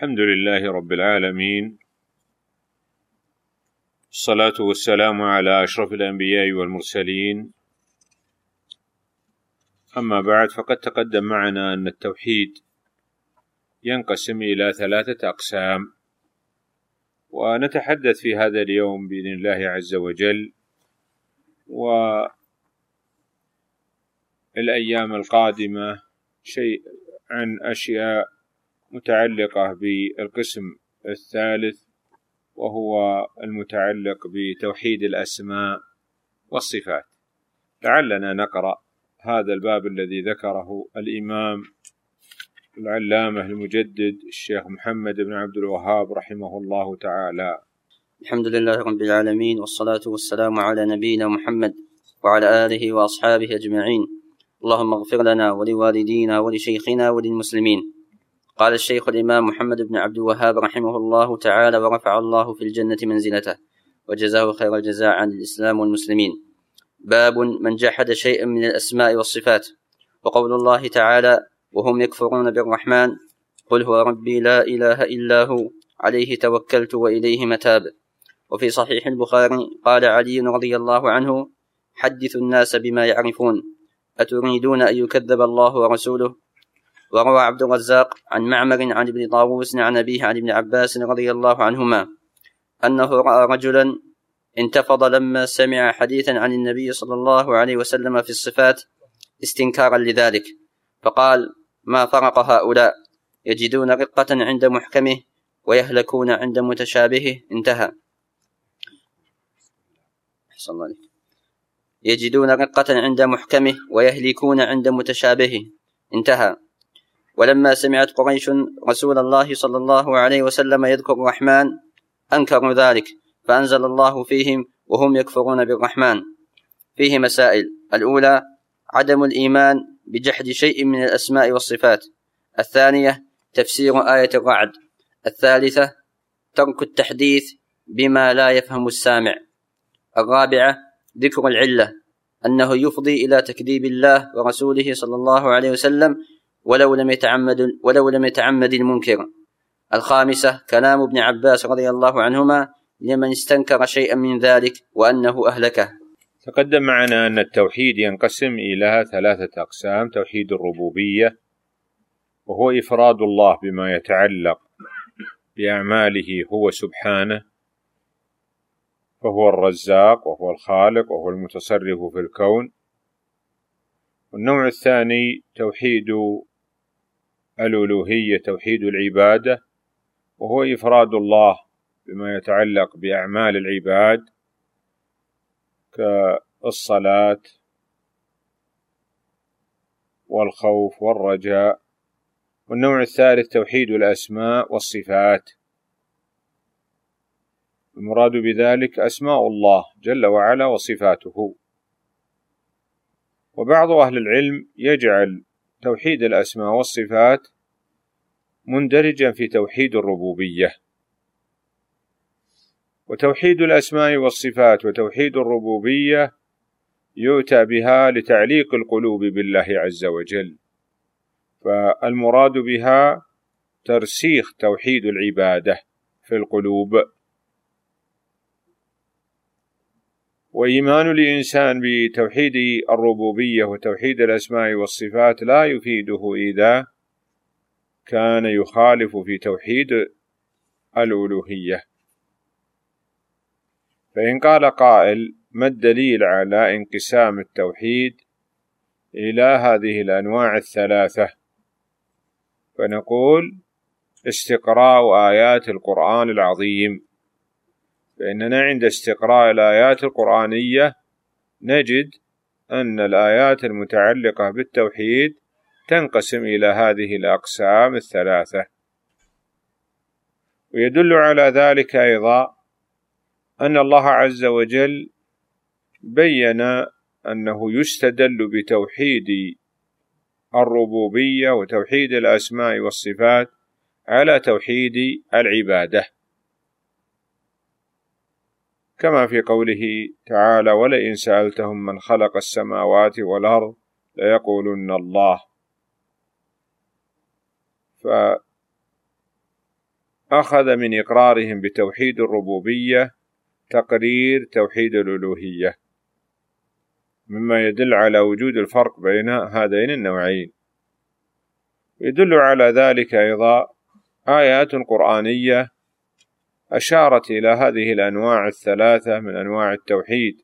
الحمد لله رب العالمين، الصلاة والسلام على أشرف الأنبياء والمرسلين. أما بعد، فقد تقدم معنا أن التوحيد ينقسم إلى 3 أقسام، ونتحدث في هذا اليوم بإذن الله عز وجل والأيام القادمة شيء عن أشياء متعلقة بالقسم الثالث، وهو المتعلق بتوحيد الأسماء والصفات. لعلنا نقرأ هذا الباب الذي ذكره الإمام العلامة المجدد الشيخ محمد بن عبد الوهاب رحمه الله تعالى. الحمد لله رب العالمين، والصلاة والسلام على نبينا محمد وعلى آله وأصحابه أجمعين. اللهم اغفر لنا ولوالدينا ولشيخنا وللمسلمين. قال الشيخ الإمام محمد بن عبد الوهاب رحمه الله تعالى: ورفع الله في الجنة منزلته وجزاه خير الجزاء عن الإسلام والمسلمين. باب من جحد شيئا من الأسماء والصفات. وقول الله تعالى: وهم يكفرون بالرحمن قل هو ربي لا إله إلا هو عليه توكلت وإليه متاب. وفي صحيح البخاري قال علي رضي الله عنه: حدثوا الناس بما يعرفون أتريدون أن يكذب الله ورسوله. وروى عبد الرزاق عن معمر عن ابن طاووس عن أبيه عن ابن عباس رضي الله عنهما أنه رأى رجلا انتفض لما سمع حديثا عن النبي صلى الله عليه وسلم في الصفات استنكارا لذلك، فقال: ما فرق هؤلاء، يجدون رقة عند محكمه ويهلكون عند متشابهه. انتهى. يجدون رقة عند محكمه ويهلكون عند متشابهه. انتهى. ولما سمعت قريش رسول الله صلى الله عليه وسلم يذكر الرحمن أنكروا ذلك، فأنزل الله فيهم: وهم يكفرون بالرحمن. فيه مسائل: الأولى عدم الإيمان بجحد شيء من الأسماء والصفات. الثانية تفسير آية الرعد. الثالثة ترك التحديث بما لا يفهم السامع. الرابعة ذكر العلة، أنه يفضي إلى تكذيب الله ورسوله صلى الله عليه وسلم ولو لم يتعمد المنكر. الخامسة كلام ابن عباس رضي الله عنهما لمن استنكر شيئا من ذلك وأنه أهلكه. تقدم معنا أن التوحيد ينقسم إلى 3 أقسام: توحيد الربوبية، وهو إفراد الله بما يتعلق بأعماله هو سبحانه، فهو الرزاق وهو الخالق وهو المتصرف في الكون. والنوع الثاني توحيد الألوهية، توحيد العبادة، وهو إفراد الله بما يتعلق بأعمال العباد كالصلاة والخوف والرجاء. والنوع الثالث توحيد الأسماء والصفات، المراد بذلك أسماء الله جل وعلا وصفاته. وبعض أهل العلم يجعل توحيد الأسماء والصفات مندرجا في توحيد الربوبية. وتوحيد الأسماء والصفات وتوحيد الربوبية يؤتى بها لتعليق القلوب بالله عز وجل، فالمراد بها ترسيخ توحيد العبادة في القلوب. وإيمان الإنسان بتوحيد الربوبية وتوحيد الأسماء والصفات لا يفيده إذا كان يخالف في توحيد الألوهية. فإن قال قائل: ما الدليل على انقسام التوحيد إلى هذه الأنواع ال3؟ فنقول: استقراء آيات القرآن العظيم. فإننا عند استقراء الآيات القرآنية نجد أن الآيات المتعلقة بالتوحيد تنقسم إلى هذه الأقسام ال3. ويدل على ذلك أيضا أن الله عز وجل بيّن أنه يستدل بتوحيد الربوبية وتوحيد الأسماء والصفات على توحيد العبادة، كما في قوله تعالى: ولئن سألتهم من خلق السماوات والأرض ليقولن الله. أخذ من إقرارهم بتوحيد الربوبية تقرير توحيد الألوهية، مما يدل على وجود الفرق بين هذين النوعين. يدل على ذلك أيضا آيات قرآنية أشارت إلى هذه الأنواع الثلاثة من أنواع التوحيد،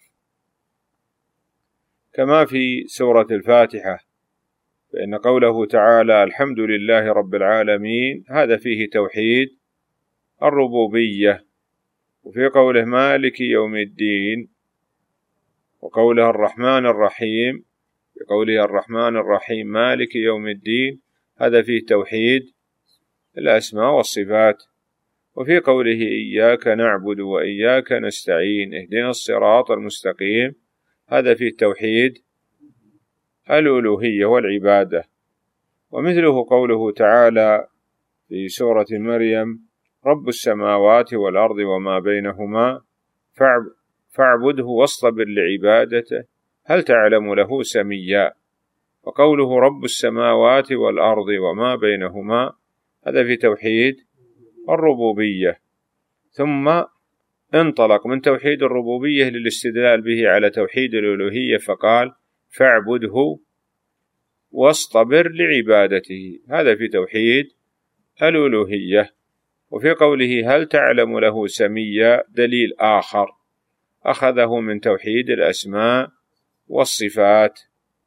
كما في سورة الفاتحة، فإن قوله تعالى الحمد لله رب العالمين هذا فيه توحيد الربوبية، وفي قوله مالك يوم الدين وقوله الرحمن الرحيم، بقوله الرحمن الرحيم مالك يوم الدين هذا فيه توحيد الأسماء والصفات، وفي قوله إياك نعبد وإياك نستعين اهدنا الصراط المستقيم هذا فيه توحيد الألوهية والعبادة. ومثله قوله تعالى في سورة مريم رب السماوات والأرض وما بينهما فاعبده واصطبر لعبادته هل تعلم له سميا، وقوله رب السماوات والأرض وما بينهما هذا في توحيد الربوبية. ثم انطلق من توحيد الربوبية للاستدلال به على توحيد الألوهية فقال فاعبده واصطبر لعبادته هذا في توحيد الألوهية. وفي قوله هل تعلم له سميا دليل آخر أخذه من توحيد الأسماء والصفات.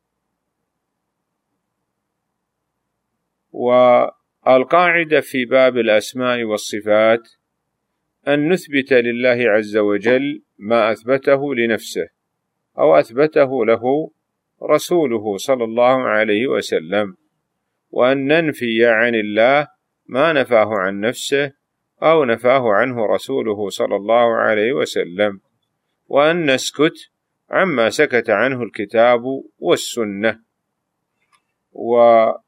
والقاعدة في باب الأسماء والصفات أن نثبت لله عز وجل ما أثبته لنفسه أو أثبته له رسوله صلى الله عليه وسلم، وأن ننفي عن الله ما نفاه عن نفسه أو نفاه عنه رسوله صلى الله عليه وسلم، وأن نسكت عما سكت عنه الكتاب والسنة. وقد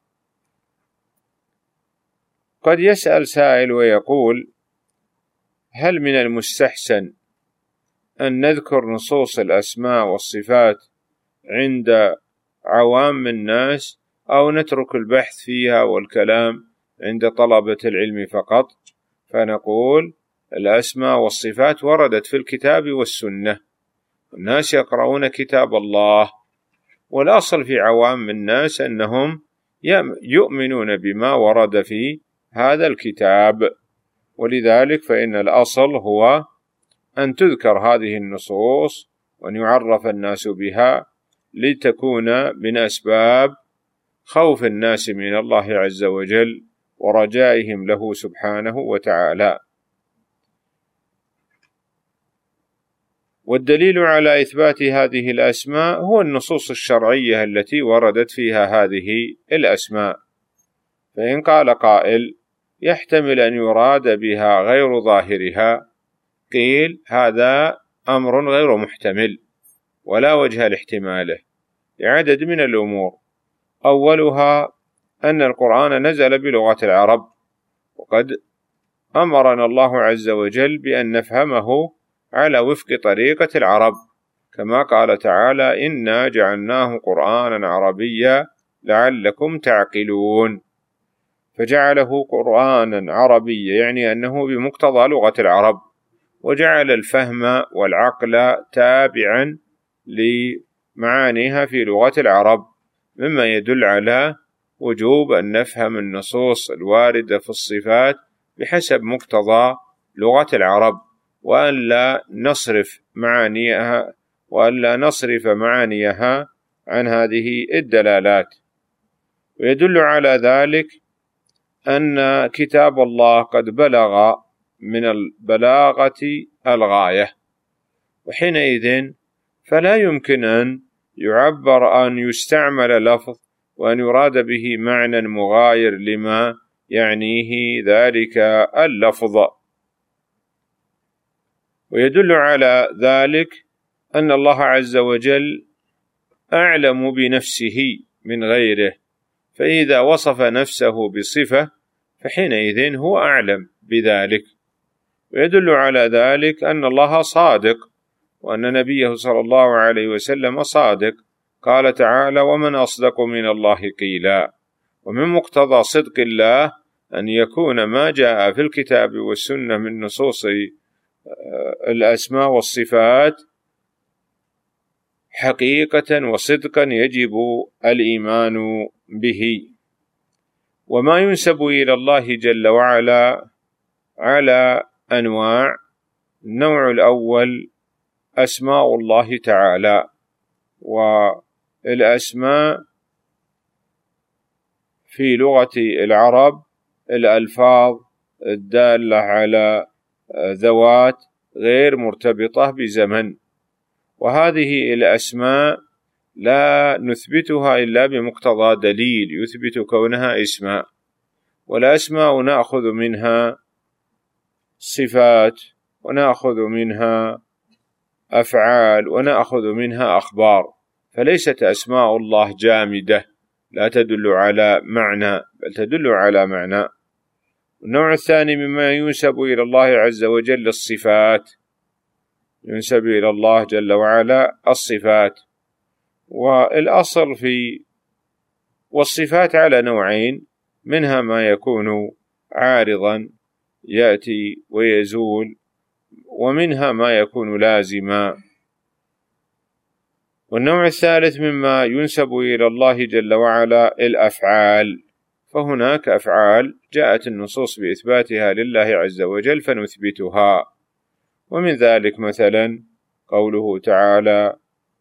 يسأل سائل ويقول هل من المستحسن أن نذكر نصوص الأسماء والصفات عند عوام الناس أو نترك البحث فيها والكلام عند طلبة العلم فقط؟ فنقول الأسماء والصفات وردت في الكتاب والسنة، الناس يقرؤون كتاب الله، والأصل في عوام الناس أنهم يؤمنون بما ورد في هذا الكتاب، ولذلك فإن الأصل هو أن تذكر هذه النصوص وأن يعرف الناس بها لتكون من أسباب خوف الناس من الله عز وجل ورجائهم له سبحانه وتعالى. والدليل على إثبات هذه الأسماء هو النصوص الشرعية التي وردت فيها هذه الأسماء. فإن قال قائل يحتمل أن يراد بها غير ظاهرها، قيل هذا أمر غير محتمل ولا وجه لاحتماله لعدد من الأمور. أولها أن القرآن نزل بلغة العرب، وقد أمرنا الله عز وجل بأن نفهمه على وفق طريقة العرب، كما قال تعالى إنا جعلناه قرآنا عربيا لعلكم تعقلون، فجعله قرآنا عربيا يعني أنه بمقتضى لغة العرب، وجعل الفهم والعقل تابعا لمعانيها في لغة العرب، مما يدل على وجوب أن نفهم النصوص الواردة في الصفات بحسب مقتضى لغة العرب، وأن لا نصرف معانيها عن هذه الدلالات. ويدل على ذلك أن كتاب الله قد بلغ من البلاغة الغاية، وحينئذ فلا يمكن أن يعبر أن يستعمل لفظ وأن يراد به معنى مغاير لما يعنيه ذلك اللفظ. ويدل على ذلك أن الله عز وجل أعلم بنفسه من غيره، فإذا وصف نفسه بصفة فحينئذ هو أعلم بذلك. ويدل على ذلك أن الله صادق، وأن نبيه صلى الله عليه وسلم صادق، قال تعالى ومن أصدق من الله قيلا. ومن مقتضى صدق الله أن يكون ما جاء في الكتاب والسنة من نصوص الأسماء والصفات حقيقة وصدقا يجب الإيمان به. وما ينسب إلى الله جل وعلا على أنواع. النوع الأول أسماء الله تعالى، والأسماء في لغة العرب الألفاظ الدالة على ذوات غير مرتبطة بزمن، وهذه الأسماء لا نثبتها إلا بمقتضى دليل يثبت كونها اسماء، والأسماء نأخذ منها صفات، ونأخذ منها أفعال، ونأخذ منها أخبار، فليست أسماء الله جامدة لا تدل على معنى، بل تدل على معنى. النوع الثاني مما ينسب إلى الله عز وجل الصفات، ينسب إلى الله جل وعلا الصفات. والأصل في والصفات على نوعين، منها ما يكون عارضا يأتي ويزول، ومنها ما يكون لازما. والنوع الثالث مما ينسب إلى الله جل وعلا الأفعال، فهناك أفعال جاءت النصوص بإثباتها لله عز وجل فنثبتها، ومن ذلك مثلا قوله تعالى،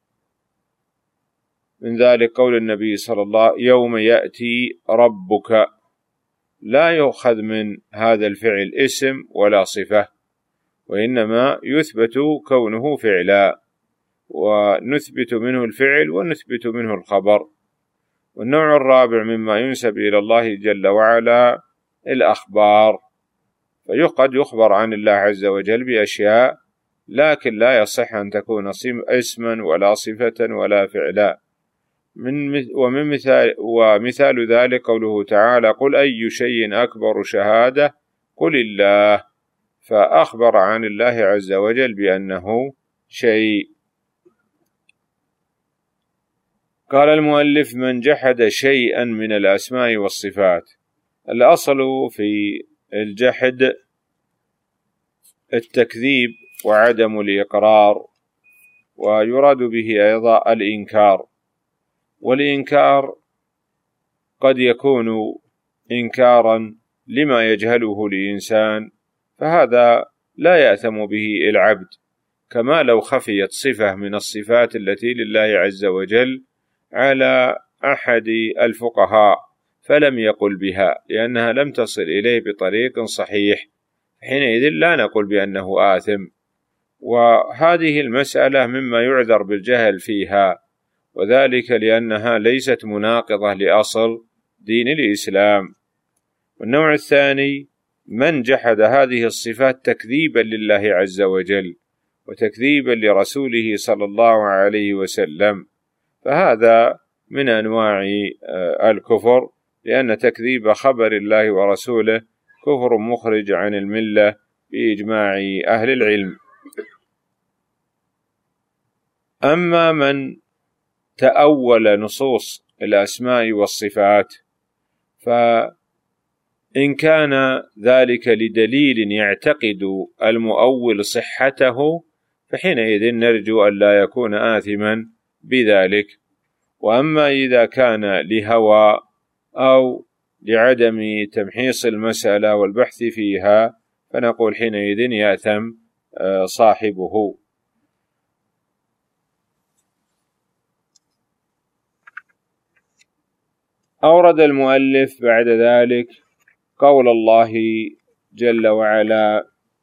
من ذلك قول النبي صلى الله عليه وسلم يوم يأتي ربك، لا يؤخذ من هذا الفعل اسم ولا صفة، وإنما يثبت كونه فعلا، ونثبت منه الفعل ونثبت منه الخبر. والنوع الرابع مما ينسب إلى الله جل وعلا الأخبار، فقد يخبر عن الله عز وجل بأشياء لكن لا يصح أن تكون اسما ولا صفة ولا فعلا. ومثال ذلك قوله تعالى قل أي شيء أكبر شهادة قل الله، فأخبر عن الله عز وجل بأنه شيء. قال المؤلف من جحد شيئا من الأسماء والصفات. الأصل في الجحد التكذيب وعدم الإقرار، ويراد به أيضا الإنكار. والإنكار قد يكون إنكارا لما يجهله الإنسان، فهذا لا يأثم به العبد، كما لو خفيت صفة من الصفات التي لله عز وجل على أحد الفقهاء فلم يقل بها لأنها لم تصل إليه بطريق صحيح، حينئذ لا نقول بأنه آثم. وهذه المسألة مما يعذر بالجهل فيها، وذلك لأنها ليست مناقضة لأصل دين الإسلام. والنوع الثاني من جحد هذه الصفات تكذيبا لله عز وجل وتكذيبا لرسوله صلى الله عليه وسلم، فهذا من أنواع الكفر، لأن تكذيب خبر الله ورسوله كفر مخرج عن الملة بإجماع أهل العلم. أما من تأول نصوص الأسماء والصفات، فإن كان ذلك لدليل يعتقد المؤول صحته فحينئذ نرجو أن لا يكون آثما بذلك. وأما إذا كان لهوى أو لعدم تمحيص المسألة والبحث فيها فنقول حينئذ يأثم صاحبه. أورد المؤلف بعد ذلك قول الله جل وعلا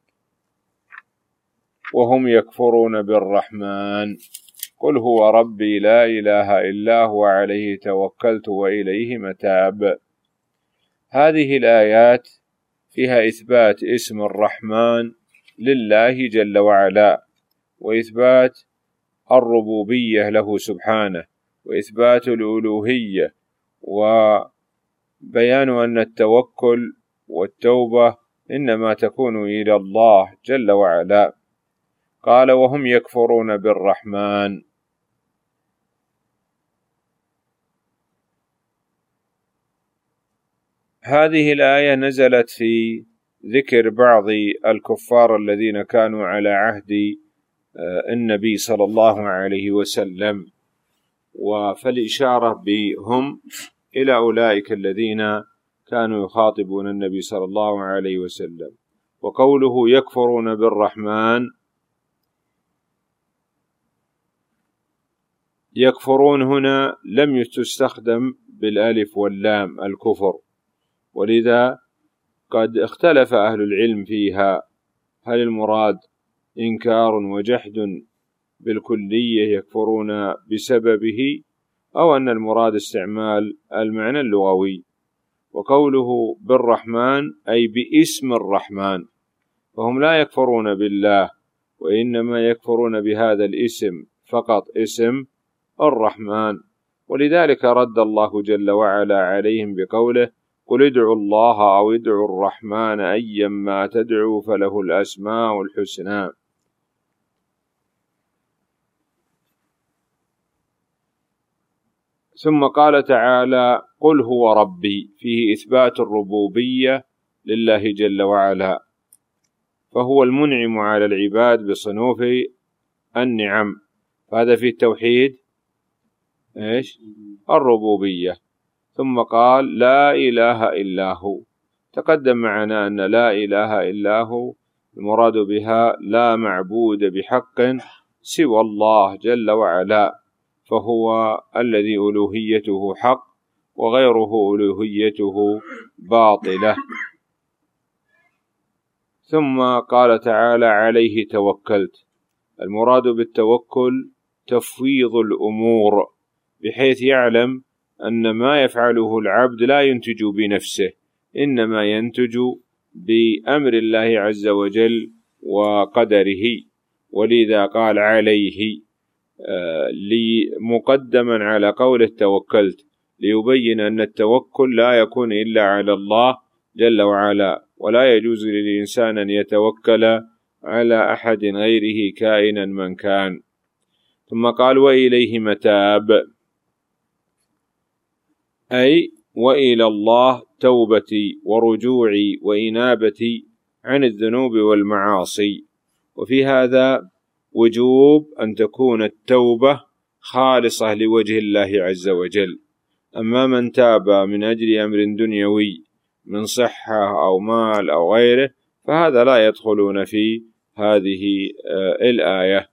وهم يكفرون بالرحمن قل هو ربي لا إله إلا هو عليه توكلت وإليه متاب. هذه الآيات فيها إثبات اسم الرحمن لله جل وعلا، وإثبات الربوبية له سبحانه، وإثبات الألوهية، وبيان أن التوكل والتوبة إنما تكون إلى الله جل وعلا. قال وهم يكفرون بالرحمن. هذه الآية نزلت في ذكر بعض الكفار الذين كانوا على عهد النبي صلى الله عليه وسلم، فالإشارة بهم إلى أولئك الذين كانوا يخاطبون النبي صلى الله عليه وسلم. وقوله يكفرون بالرحمن، يكفرون هنا لم تستخدم بالألف واللام الكفر، ولذا قد اختلف أهل العلم فيها، هل المراد إنكار وجحد بالكلية يكفرون بسببه، أو أن المراد استعمال المعنى اللغوي. وقوله بالرحمن أي باسم الرحمن، فهم لا يكفرون بالله، وإنما يكفرون بهذا الاسم فقط، اسم الرحمن. ولذلك رد الله جل وعلا عليهم بقوله قل ادعوا الله أو ادعوا الرحمن أيما تدعوا فله الأسماء الحسنى. ثم قال تعالى قل هو ربي، فيه إثبات الربوبية لله جل وعلا، فهو المنعم على العباد بصنوف النعم، هذا في التوحيد الربوبية. ثم قال لا إله إلا هو، تقدم معنا أن لا إله إلا هو المراد بها لا معبود بحق سوى الله جل وعلا، فهو الذي ألوهيته حق وغيره ألوهيته باطلة. ثم قال تعالى عليه توكلت، المراد بالتوكل تفويض الأمور، بحيث يعلم أن ما يفعله العبد لا ينتج بنفسه، إنما ينتج بأمر الله عز وجل وقدره، ولذا قال عليه مقدما على قوله توكلت، ليبين أن التوكل لا يكون إلا على الله جل وعلا، ولا يجوز للإنسان أن يتوكل على أحد غيره كائنا من كان. ثم قال وإليه متاب، أي وإلى الله توبتي ورجوعي وإنابتي عن الذنوب والمعاصي. وفي هذا وجوب أن تكون التوبة خالصة لوجه الله عز وجل. أما من تاب من أجل أمر دنيوي من صحة أو مال أو غيره فهذا لا يدخلون في هذه الآية.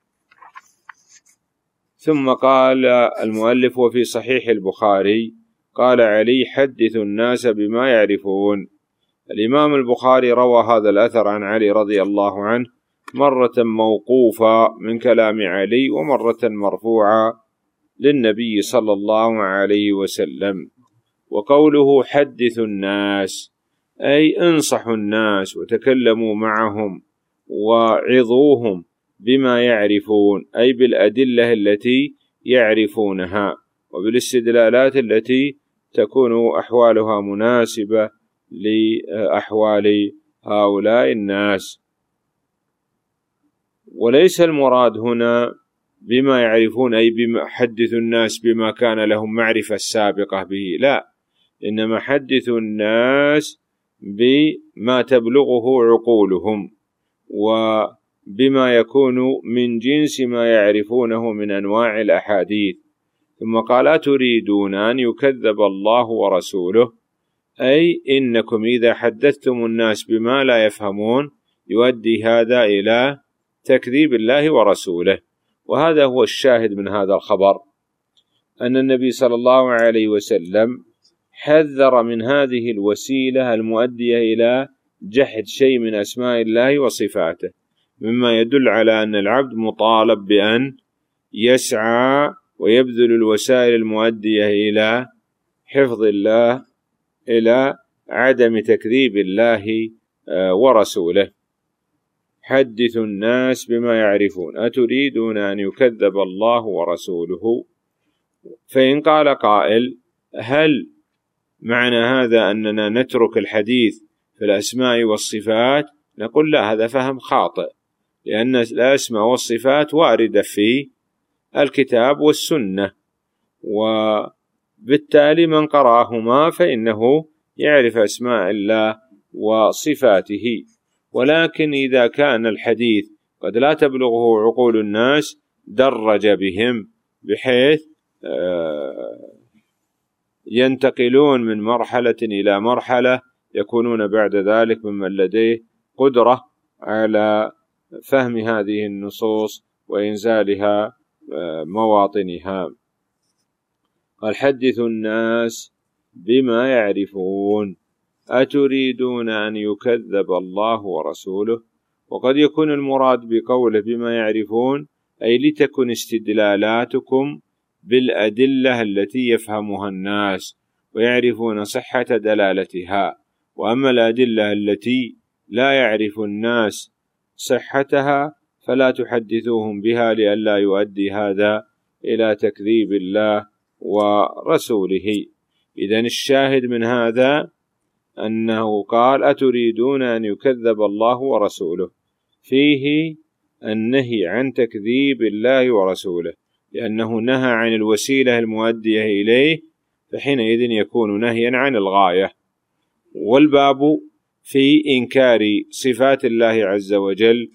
ثم قال المؤلف وفي صحيح البخاري قال علي حدث الناس بما يعرفون. الإمام البخاري روى هذا الأثر عن علي رضي الله عنه مرة موقوفة من كلام علي، ومرة مرفوعة للنبي صلى الله عليه وسلم. وقوله حدث الناس أي انصحوا الناس وتكلموا معهم وعظوهم بما يعرفون، أي بالأدلة التي يعرفونها وبالاستدلالات التي تكون أحوالها مناسبة لأحوال هؤلاء الناس. وليس المراد هنا بما يعرفون أي بما حدث الناس بما كان لهم معرفة سابقة به، لا، إنما حدث الناس بما تبلغه عقولهم وبما يكون من جنس ما يعرفونه من أنواع الأحاديث. ثم قال أتريدون أن يكذب الله ورسوله، أي إنكم إذا حدثتم الناس بما لا يفهمون يؤدي هذا إلى تكذيب الله ورسوله. وهذا هو الشاهد من هذا الخبر، أن النبي صلى الله عليه وسلم حذر من هذه الوسيلة المؤدية إلى جحد شيء من أسماء الله وصفاته، مما يدل على أن العبد مطالب بأن يسعى ويبذل الوسائل المؤدية إلى حفظ الله، إلى عدم تكذيب الله ورسوله. حدثوا الناس بما يعرفون أتريدون أن يكذب الله ورسوله. فإن قال قائل هل معنى هذا أننا نترك الحديث في الأسماء والصفات؟ نقول لا، هذا فهم خاطئ، لأن الأسماء والصفات واردة في الكتاب والسنة، وبالتالي من قرأهما فإنه يعرف أسماء الله وصفاته. ولكن إذا كان الحديث قد لا تبلغه عقول الناس درج بهم، بحيث ينتقلون من مرحلة إلى مرحلة، يكونون بعد ذلك ممن لديه قدرة على فهم هذه النصوص وإنزالها مواطنها. قال: حدثوا الناس بما يعرفون أتريدون أن يكذب الله ورسوله. وقد يكون المراد بقوله بما يعرفون أي لتكن استدلالاتكم بالأدلة التي يفهمها الناس ويعرفون صحة دلالتها، وأما الأدلة التي لا يعرف الناس صحتها فلا تحدثوهم بها، لئلا يؤدي هذا إلى تكذيب الله ورسوله. إذن الشاهد من هذا أنه قال: أتريدون أن يكذب الله ورسوله، فيه النهي عن تكذيب الله ورسوله، لأنه نهى عن الوسيلة المؤدية إليه، فحينئذ يكون نهيا عن الغاية. والباب في إنكار صفات الله عز وجل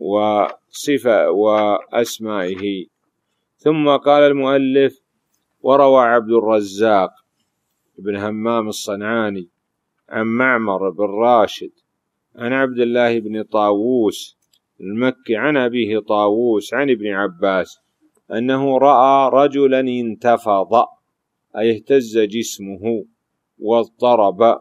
وأسمائه. ثم قال المؤلف: وروى عبد الرزاق بن همام الصنعاني عن معمر بن راشد عن عبد الله بن طاووس المكي عن أبيه طاووس عن ابن عباس أنه رأى رجلا انتفض، أي اهتز جسمه واضطرب،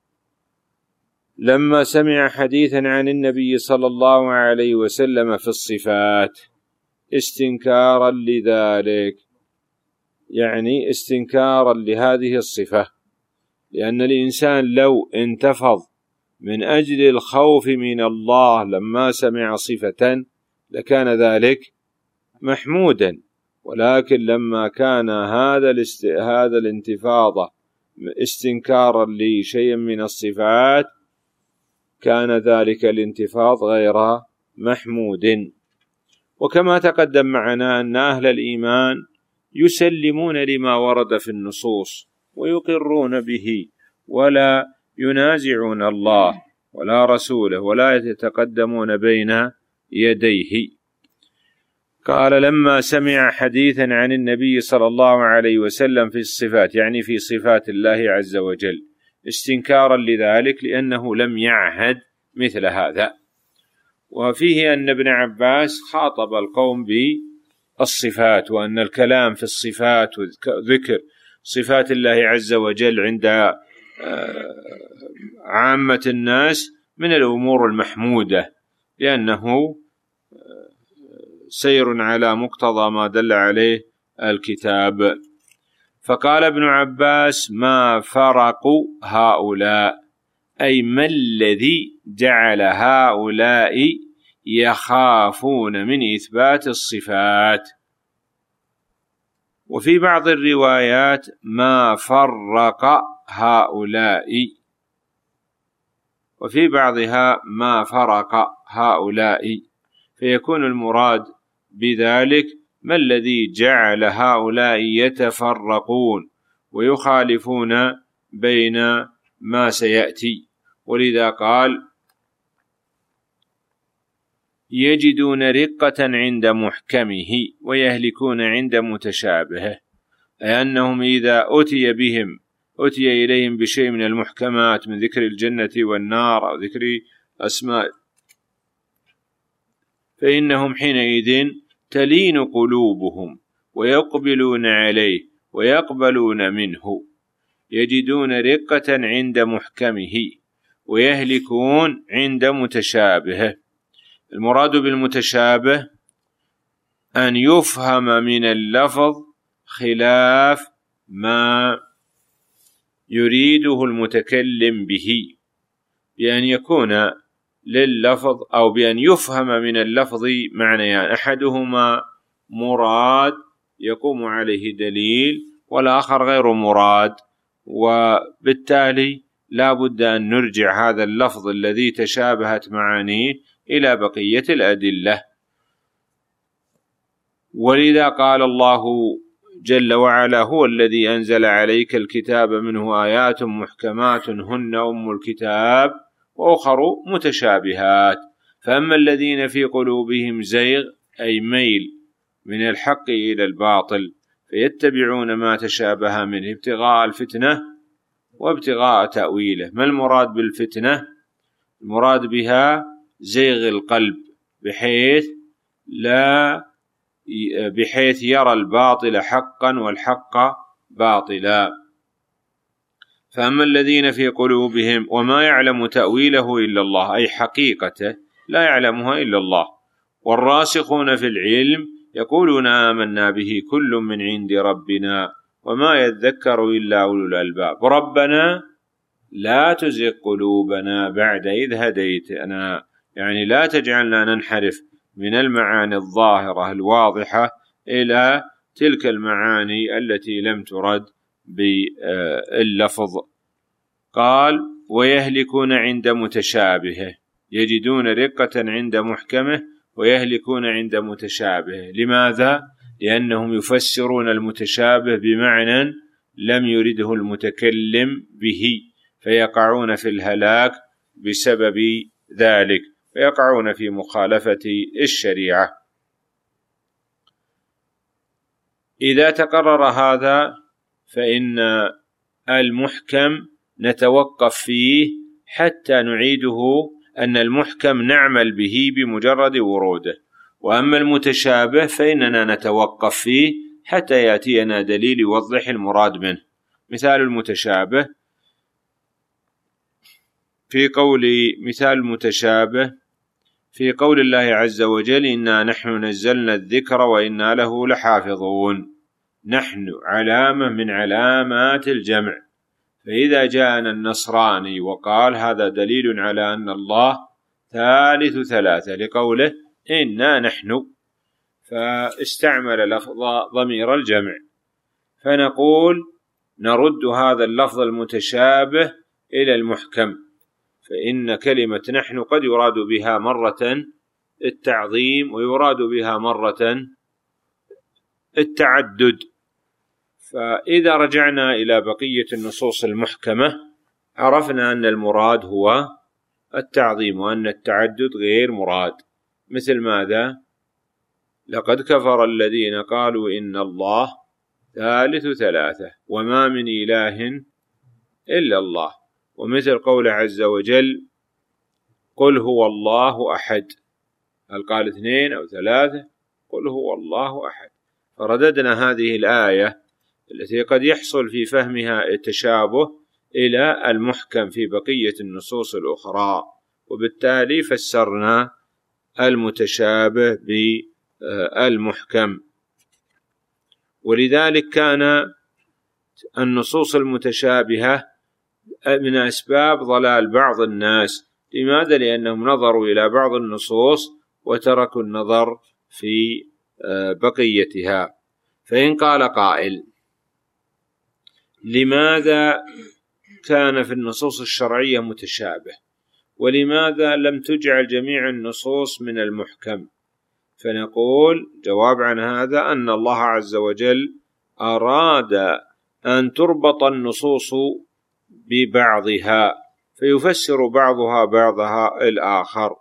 لما سمع حديثا عن النبي صلى الله عليه وسلم في الصفات، استنكارا لذلك، يعني استنكارا لهذه الصفة، لأن الإنسان لو انتفض من أجل الخوف من الله لما سمع صفة لكان ذلك محمودا، ولكن لما كان هذا الانتفاضة استنكارا لشيء من الصفات كان ذلك الانتفاض غير محمود. وكما تقدم معنا أن أهل الإيمان يسلمون لما ورد في النصوص ويقرون به، ولا ينازعون الله ولا رسوله، ولا يتقدمون بين يديه. قال: لما سمع حديثا عن النبي صلى الله عليه وسلم في الصفات، يعني في صفات الله عز وجل، استنكارا لذلك لأنه لم يعهد مثل هذا. وفيه أن ابن عباس خاطب القوم بالصفات، وأن الكلام في الصفات وذكر صفات الله عز وجل عند عامة الناس من الأمور المحمودة، لأنه سير على مقتضى ما دل عليه الكتاب. فقال ابن عباس: ما فرق هؤلاء، أي ما الذي جعل هؤلاء يخافون من إثبات الصفات. وفي بعض الروايات: ما فرق هؤلاء، وفي بعضها: ما فرق هؤلاء، فيكون المراد بذلك ما الذي جعل هؤلاء يتفرقون ويخالفون بين ما سيأتي. ولذا قال: يجدون رقة عند محكمه ويهلكون عند متشابهه، أي أنهم إذا أتي إليهم بشيء من المحكمات من ذكر الجنة والنار أو ذكر أسماء، فإنهم حينئذ تلين قلوبهم ويقبلون عليه ويقبلون منه. يجدون رقة عند محكمه ويهلكون عند متشابهه. المراد بالمتشابه أن يفهم من اللفظ خلاف ما يريده المتكلم به، بأن يكون لللفظ أو بأن يفهم من اللفظ معنيان: أحدهما مراد يقوم عليه دليل، والآخر غير مراد، وبالتالي لا بد أن نرجع هذا اللفظ الذي تشابهت معانيه إلى بقية الأدلة. ولذا قال الله جل وعلا هو الذي أنزل عليك الكتاب منه آيات محكمات هن أم الكتاب وأخر متشابهات، فأما الذين في قلوبهم زيغ أي ميل من الحق إلى الباطل فيتبعون ما تشابه منه ابتغاء الفتنة وابتغاء تأويله. ما المراد بالفتنة؟ المراد بها زيغ القلب بحيث يرى الباطل حقا والحق باطلا. فأما الذين في قلوبهم وما يعلم تأويله إلا الله أي حقيقته لا يعلمها إلا الله، والراسخون في العلم يقولون آمنا به كل من عند ربنا وما يذكر إلا أولو الألباب ربنا لا تزغ قلوبنا بعد إذ هديتنا، يعني لا تجعلنا ننحرف من المعاني الظاهرة الواضحة إلى تلك المعاني التي لم ترد باللفظ. قال ويهلكون عند متشابهه، يجدون رقة عند محكمه ويهلكون عند متشابهه. لماذا؟ لأنهم يفسرون المتشابه بمعنى لم يرده المتكلم به، فيقعون في الهلاك بسبب ذلك، فيقعون في مخالفة الشريعة. إذا تقرر هذا فإن المحكم نتوقف فيه حتى نعيده أن المحكم نعمل به بمجرد وروده، وأما المتشابه فإننا نتوقف فيه حتى يأتينا دليل يوضح المراد منه. مثال المتشابه في قول الله عز وجل إنا نحن نزلنا الذكر وإنا له لحافظون. نحن علامة من علامات الجمع، فإذا جاءنا النصراني وقال هذا دليل على أن الله ثالث ثلاثة لقوله إنا نحن، فاستعمل لفظ ضمير الجمع، فنقول نرد هذا اللفظ المتشابه إلى المحكم، فإن كلمة نحن قد يراد بها مرة التعظيم ويراد بها مرة التعدد. فإذا رجعنا إلى بقية النصوص المحكمة عرفنا أن المراد هو التعظيم وأن التعدد غير مراد. مثل ماذا؟ لقد كفر الذين قالوا إن الله ثالث ثلاثة وما من إله إلا الله. ومثل قول عز وجل قل هو الله أحد، هل قال اثنين أو ثلاثة؟ قل هو الله أحد. فرددنا هذه الآية التي قد يحصل في فهمها التشابه إلى المحكم في بقية النصوص الأخرى، وبالتالي فسرنا المتشابه بالمحكم. ولذلك كان النصوص المتشابهة من أسباب ضلال بعض الناس. لماذا؟ لأنهم نظروا إلى بعض النصوص وتركوا النظر في بقيتها. فإن قال قائل لماذا كان في النصوص الشرعية متشابه ولماذا لم تجعل جميع النصوص من المحكم؟ فنقول جواب عن هذا أن الله عز وجل أراد أن تربط النصوص ببعضها فيفسر بعضها الآخر،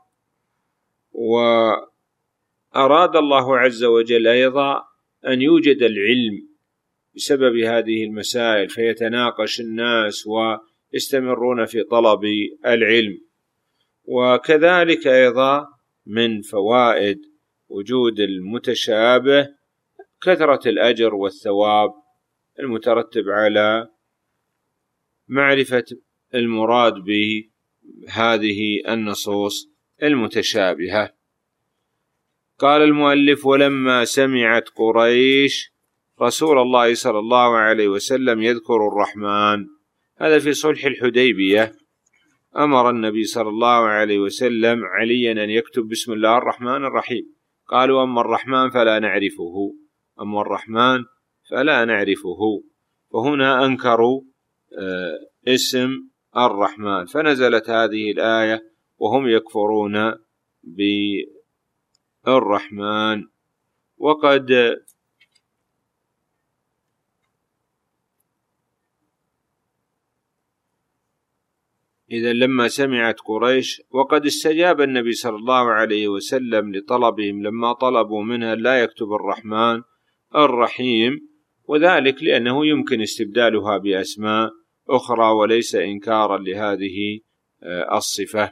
وأراد الله عز وجل أيضا أن يوجد العلم بسبب هذه المسائل فيتناقش الناس ويستمرون في طلب العلم. وكذلك أيضا من فوائد وجود المتشابه كثرة الأجر والثواب المترتب على معرفة المراد بهذه النصوص المتشابهة. قال المؤلف ولما سمعت قريش رسول الله صلى الله عليه وسلم يذكر الرحمن، هذا في صلح الحديبية، أمر النبي صلى الله عليه وسلم عليا أن يكتب بسم الله الرحمن الرحيم. قالوا أما الرحمن فلا نعرفه، فهنا أنكروا اسم الرحمن، فنزلت هذه الآية وهم يكفرون بالرحمن. وقد إذا لما سمعت قريش، وقد استجاب النبي صلى الله عليه وسلم لطلبهم لما طلبوا منها لا يكتب الرحمن الرحيم، وذلك لأنه يمكن استبدالها بأسماء أخرى وليس إنكارا لهذه الصفة.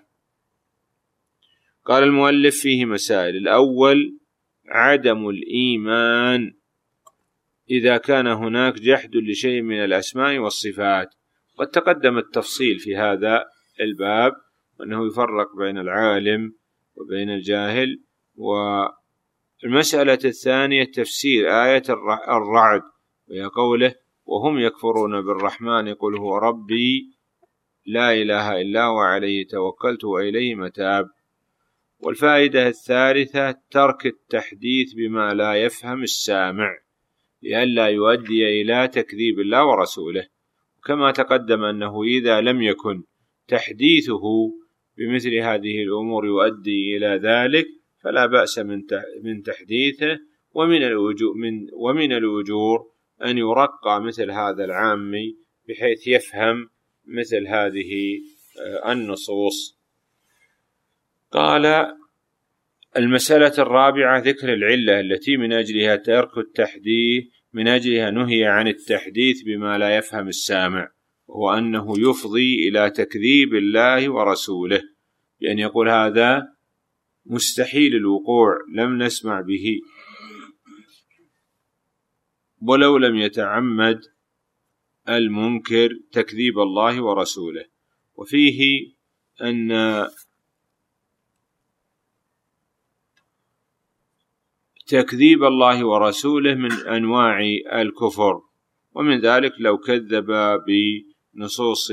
قال المؤلف فيه مسائل. الأول عدم الإيمان إذا كان هناك جحد لشيء من الأسماء والصفات. قد تقدم التفصيل في هذا الباب، وأنه يفرق بين العالم وبين الجاهل. والمسألة الثانية تفسير آية الرعد، وهي قوله وهم يكفرون بالرحمن قل هو ربي لا إله إلا هو عليه توكلت وإليه متاب. والفائدة الثالثة ترك التحديث بما لا يفهم السامع لئلا يؤدي إلى تكذيب الله ورسوله. كما تقدم أنه إذا لم يكن تحديثه بمثل هذه الأمور يؤدي إلى ذلك فلا بأس من تحديثه. ومن الأجور أن يرقى مثل هذا العامي بحيث يفهم مثل هذه النصوص. قال المسألة الرابعة ذكر العلة التي من أجلها ترك التحديث، من أجلها نهي عن التحديث بما لا يفهم السامع، وهو أنه يفضي إلى تكذيب الله ورسوله، بأن يقول هذا مستحيل الوقوع لم نسمع به ولو لم يتعمد المنكر تكذيب الله ورسوله. وفيه أن تكذيب الله ورسوله من أنواع الكفر، ومن ذلك لو كذب بنصوص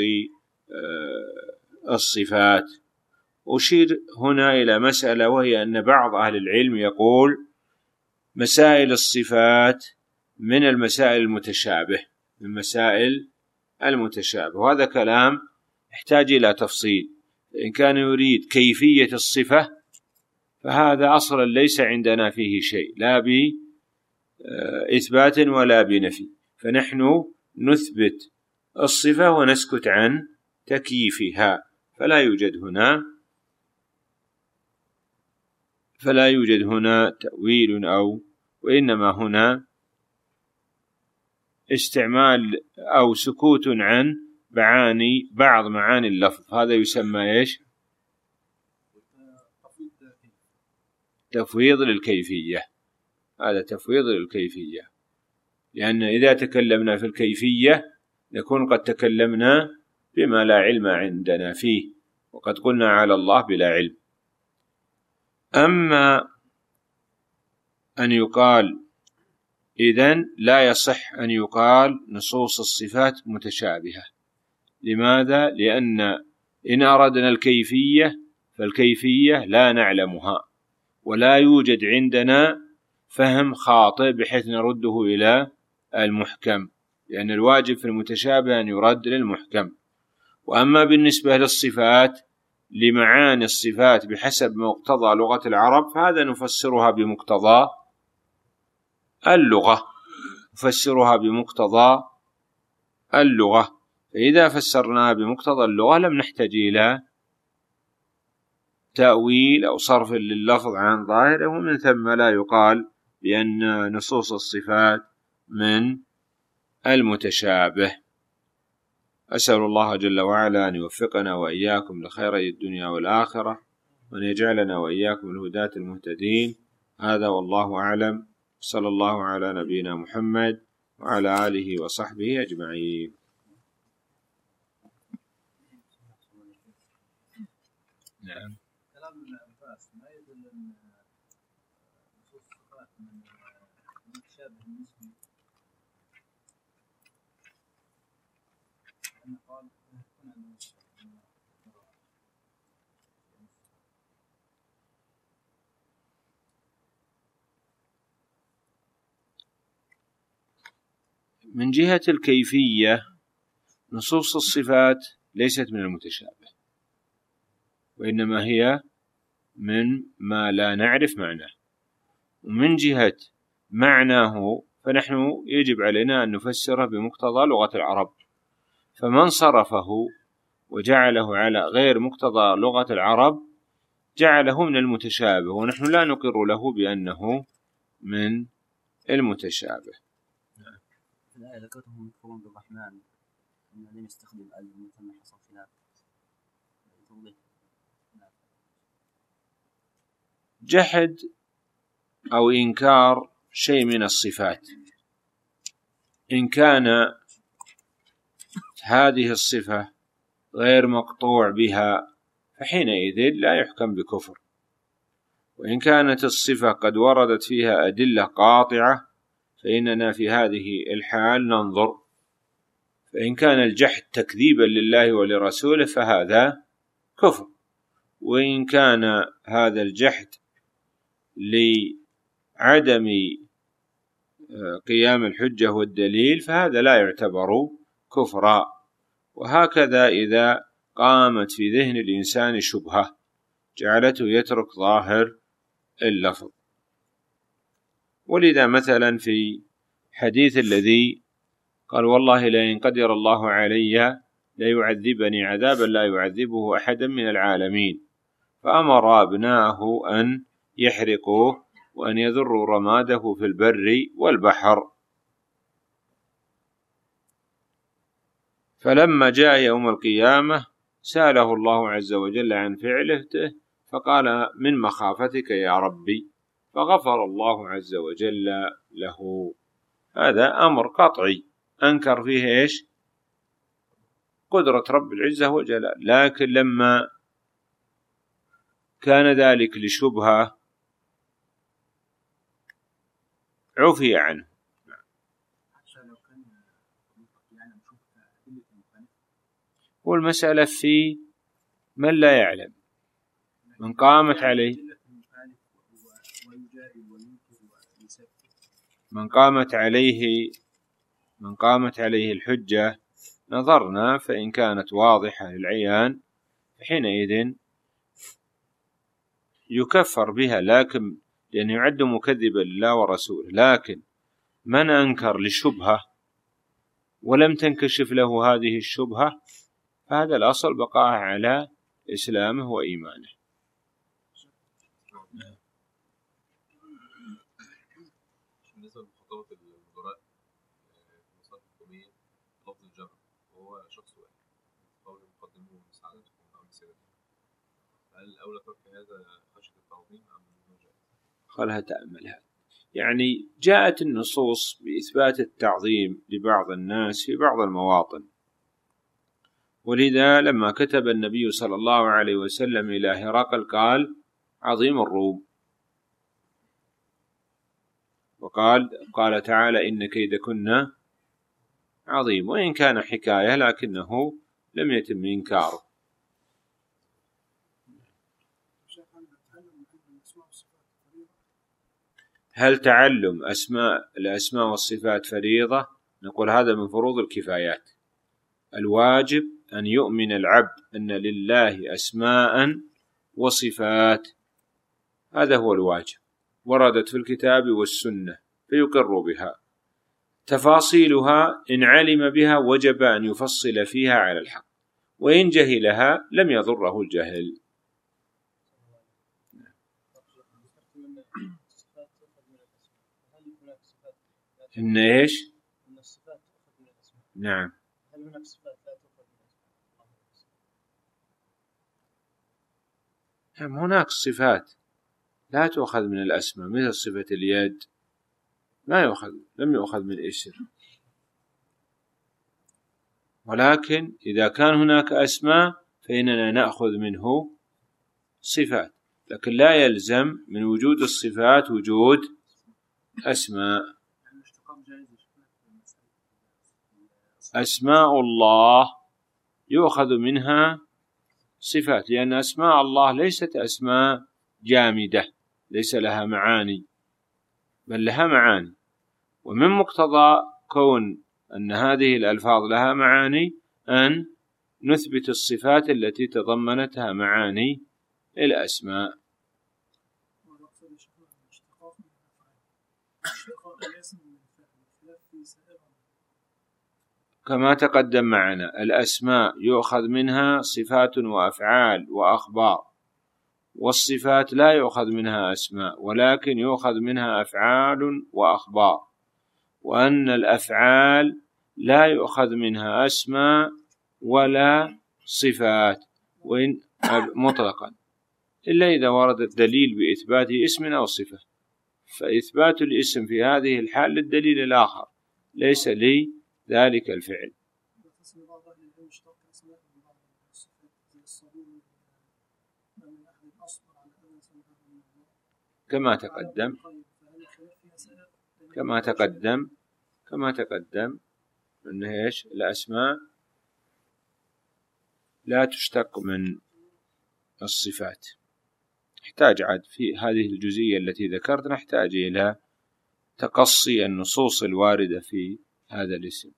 الصفات. أشير هنا إلى مسألة، وهي أن بعض أهل العلم يقول مسائل الصفات من المسائل المتشابه، من مسائل المتشابه، وهذا كلام يحتاج إلى تفصيل. إن كان يريد كيفية الصفة فهذا أصلا ليس عندنا فيه شيء، لا بإثبات ولا بنفي، فنحن نثبت الصفة ونسكت عن تكييفها، فلا يوجد هنا تأويل وإنما هنا استعمال أو سكوت عن بعض معاني اللفظ. هذا يسمى إيش؟ تفويض للكيفية. هذا تفويض للكيفية، لأن إذا تكلمنا في الكيفية نكون قد تكلمنا بما لا علم عندنا فيه، وقد قلنا على الله بلا علم. أما أن يقال إذن لا يصح أن يقال نصوص الصفات متشابهة. لماذا؟ لأن إن أردنا الكيفية فالكيفية لا نعلمها، ولا يوجد عندنا فهم خاطئ بحيث نرده إلى المحكم، لأن الواجب في المتشابه أن يرد للمحكم. وأما بالنسبة للصفات لمعاني الصفات بحسب مقتضى لغة العرب فهذا نفسرها بمقتضى اللغة، فإذا فسرناها بمقتضى اللغة لم نحتاج إلى تأويل أو صرف لللفظ عن ظاهره، ومن ثم لا يقال بأن نصوص الصفات من المتشابه. أسأل الله جل وعلا أن يوفقنا وإياكم لخيري الدنيا والآخرة، وأن يجعلنا وإياكم الهداة المهتدين. هذا والله أعلم، صلى الله على نبينا محمد وعلى آله وصحبه أجمعين. نعم. كلام العباس ما يدل أن نصوص الصفات من المتشابه النسبي، لأن قال من جهة الكيفية نصوص الصفات ليست من المتشابه، وإنما هي من ما لا نعرف معناه. ومن جهة معناه فنحن يجب علينا أن نفسره بمقتضى لغة العرب، فمن صرفه وجعله على غير مقتضى لغة العرب جعله من المتشابه، ونحن لا نقر له بأنه من المتشابه. في الآية ذكرتهم يكفرون بالرحمن لم يستخدم مثل حصل خلاف. جحد أو إنكار شيء من الصفات، إن كان هذه الصفة غير مقطوع بها فحينئذ لا يحكم بكفر، وإن كانت الصفة قد وردت فيها أدلة قاطعة فإننا في هذه الحال ننظر، فإن كان الجحد تكذيبا لله ولرسوله فهذا كفر، وإن كان هذا الجحد لعدم قيام الحجة والدليل فهذا لا يعتبر كفرا. وهكذا إذا قامت في ذهن الإنسان شبهة جعلته يترك ظاهر اللفظ. ولذا مثلا في حديث الذي قال والله لئن قدر الله علي ليعذبني عذابا لا يعذبه أحدا من العالمين، فأمر أبناءه أن يحرقوه وأن يذروا رماده في البر والبحر. فلما جاء يوم القيامة سأله الله عز وجل عن فعله فقال من مخافتك يا ربي، فغفر الله عز وجل له. هذا أمر قطعي أنكر فيه إيش؟ قدرة رب العزة والجلال، لكن لما كان ذلك لشبهة عفي عنه. والمسألة في من لا يعلم، من قامت عليه الحجة نظرنا، فإن كانت واضحة للعيان حينئذ يكفر بها، لكن لأنه يعد مكذبا لله ورسوله. لكن من أنكر لشبهة ولم تنكشف له هذه الشبهة فهذا الأصل بقاء على إسلامه وإيمانه. بالنسبة لخطابة المدراء في مصالح الحكومية لفظ الجمع وهو شخص واحد قول مقدمه ومساعدتكم أو مسيرتكم، هل الأولى ترك هذا خشية التعظيم أم المجال؟ خلها تأملها. يعني جاءت النصوص بإثبات التعظيم لبعض الناس في بعض المواطن، ولذا لما كتب النبي صلى الله عليه وسلم إلى هرقل قال عظيم الروم، وقال تعالى إن كيدكن عظيم، وإن كان حكاية لكنه لم يتم إنكاره. هل تعلم الأسماء والصفات فريضة؟ نقول هذا من فروض الكفايات. الواجب أن يؤمن العبد أن لله أسماء وصفات، هذا هو الواجب، وردت في الكتاب والسنة فيقر بها. تفاصيلها إن علم بها وجب أن يفصل فيها على الحق، وإن جهلها لم يضره الجهل. إن إيش؟ نعم. هل هناك صفات لا تؤخذ من الأسماء؟ هناك صفات لا تؤخذ من الأسماء، مثل صفة اليد لم يؤخذ من الاسم، ولكن إذا كان هناك أسماء فإننا نأخذ منه صفات، لكن لا يلزم من وجود الصفات وجود أسماء. أسماء الله يؤخذ منها صفات، لأن أسماء الله ليست أسماء جامدة ليس لها معاني، بل لها معاني، ومن مقتضى كون أن هذه الألفاظ لها معاني أن نثبت الصفات التي تضمنتها معاني الأسماء. كما تقدم معنا الأسماء يؤخذ منها صفات وأفعال وأخبار، والصفات لا يؤخذ منها أسماء ولكن يؤخذ منها أفعال وأخبار، وأن الأفعال لا يؤخذ منها أسماء ولا صفات وإن مطلقا، إلا إذا ورد الدليل بإثبات اسم أو صفة، فإثبات الاسم في هذه الحال للدليل الآخر ليس لي ذلك الفعل. كما تقدم أن إيش الأسماء لا تشتق من الصفات. نحتاج عاد في هذه الجزئية التي ذكرت نحتاج إلى تقصي النصوص الواردة في هذا الاسم.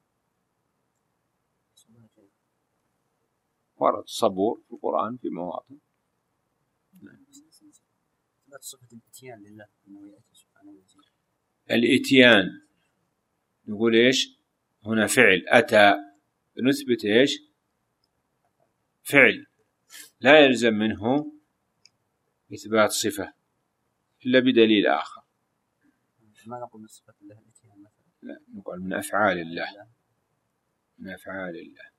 ورد صبور في القرآن في مواطن. الإتيان نقول إيش هنا فعل أتى، نثبت إيش فعل لا يلزم منه إثبات صفة إلا بدليل آخر. ما نقول من صفة الله الإتيان مثلا، لا نقول من أفعال الله، من أفعال الله.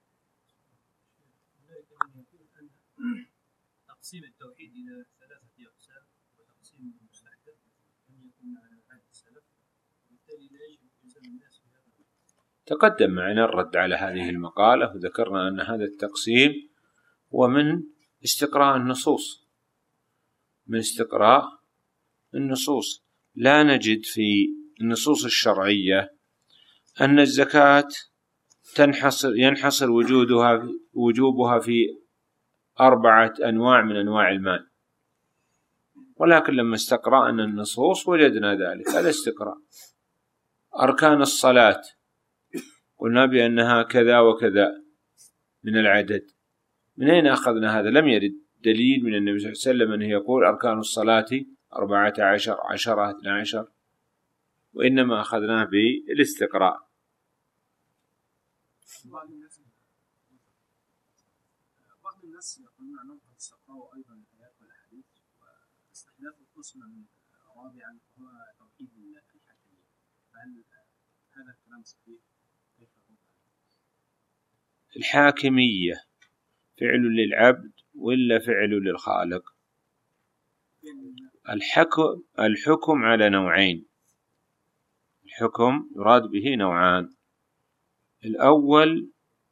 تقسيم التوحيد إلى 3 أقسام وتقسيم المستحدث لم يكن على عهد السلف، وبالتالي لا يجب إلزام الناس بهذا. تقدم معنا الرد على هذه المقالة، وذكرنا أن هذا التقسيم هو من استقراء النصوص، من استقراء النصوص. لا نجد في النصوص الشرعية أن الزكاة ينحصر وجوبها في 4 أنواع من أنواع المال، ولكن لما استقرأنا النصوص وجدنا ذلك. هذا استقراء. أركان الصلاة قلنا بأنها كذا وكذا من العدد. من أين أخذنا هذا؟ لم يرد دليل من النبي صلى الله عليه وسلم أنه يقول أركان الصلاة 14 10 12، وإنما أخذناه بالاستقراء. بعض الناس يقولون أنهم قد استقرأوا أيضا الآيات والأحاديث، واستحداث القسم رابعا هو توحيد الحاكمية. فهل هذا الكلام صحيح؟ كيف هو؟ الحاكمية فعل للعبد ولا فعل للخالق؟ الحكم على نوعين. الحكم يراد به نوعان. الأول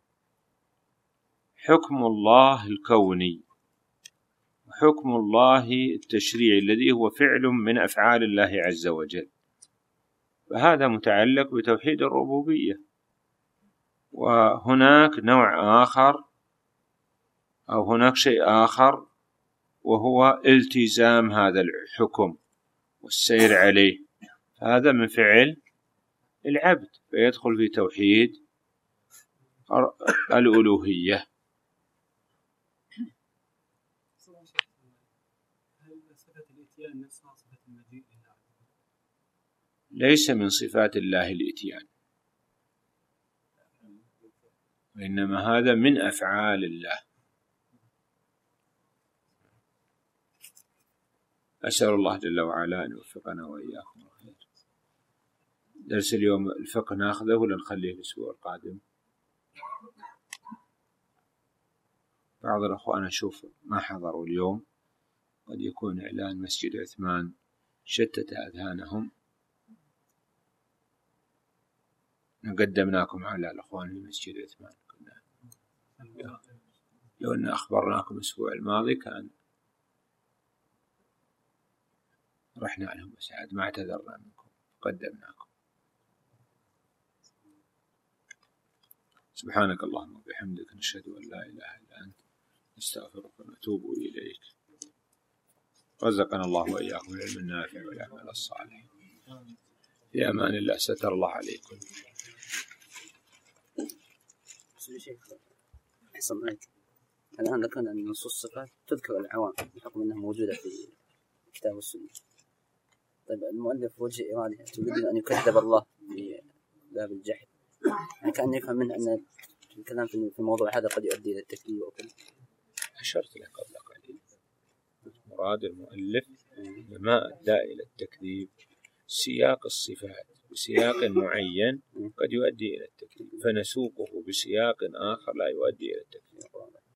حكم الله الكوني، وحكم الله التشريعي الذي هو فعل من أفعال الله عز وجل، فهذا متعلق بتوحيد الربوبية. وهناك نوع آخر أو هناك شيء آخر وهو التزام هذا الحكم والسير عليه، هذا من فعل العبد فيدخل في توحيد الألوهية. ليس من صفات الله الإتيان، وإنما هذا من أفعال الله. أسأل الله جل وعلا أن يوفقنا وإياكم الخير. درس اليوم الفقه ناخذه ولا نخليه الأسبوع القادم؟ بعض الأخوان أشوف ما حضروا اليوم، قد يكون إعلان مسجد عثمان شتت أذهانهم. قدمناكم على الأخوان في مسجد عثمان، لو أن أخبرناكم الأسبوع الماضي كان رحنا لهم، بس عاد ما اعتذرنا منكم قدمناكم. سبحانك اللهم وبحمدك نشهد أن لا إله إلا أنت نستغفرك ونتوب إليك. رزقنا الله وإياكم العلم النافع والعمل الصالح. في أمان الله. ستر الله عليكم. الآن ذكرنا أن نصوص الصفات تذكر العوام بحكم أنها موجودة في الكتاب والسنة. طيب المؤلف وجه إرادة تريد أن يكذب الله في باب الجحد، يعني كأن يفهم منه أن الكلام في الموضوع هذا قد يؤدي إلى التكذيب أو كذا. أشرت لك قبل قليل مراد المؤلف ما أدى إلى التكذيب سياق الصفات بسياق معين قد يؤدي إلى التكذيب، فنسوقه بسياق آخر لا يؤدي إلى التكذيب.